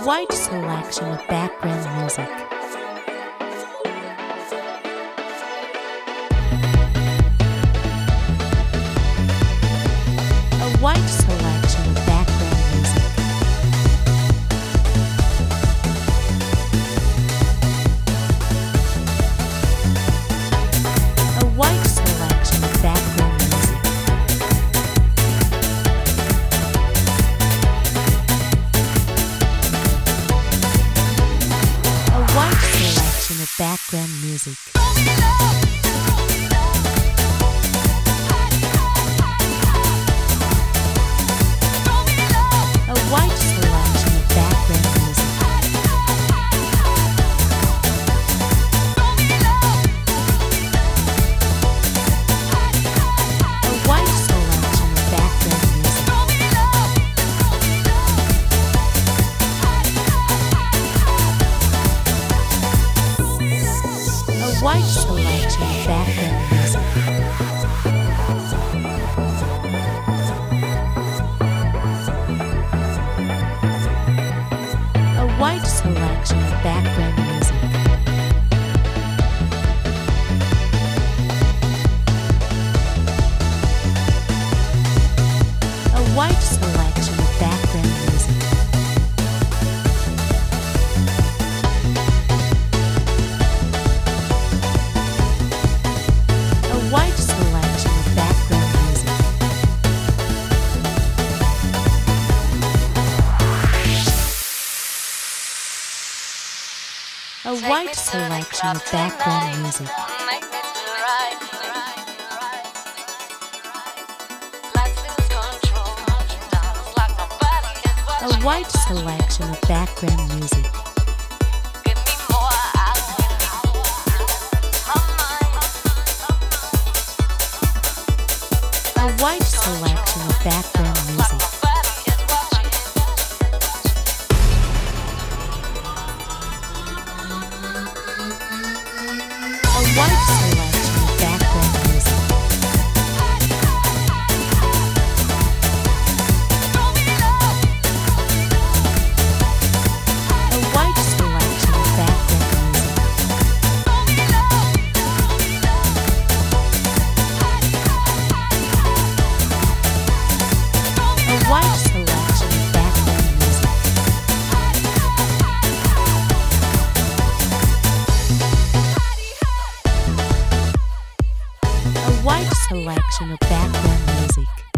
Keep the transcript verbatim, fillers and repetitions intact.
wide selection of background music. A wide selection of background music. A wide selection of background music. A wide selection of background music. A wide selection of background music. A wide selection of background music. A wide selection of background music. A wide selection of background music. A wide selection of background music. A wide selection of background music. A wide selection of background music. A wide selection of background music. A wide selection of background music. A wide selection of background music. A wide selection of background music. A wide selection of background music. A wide selection of background music.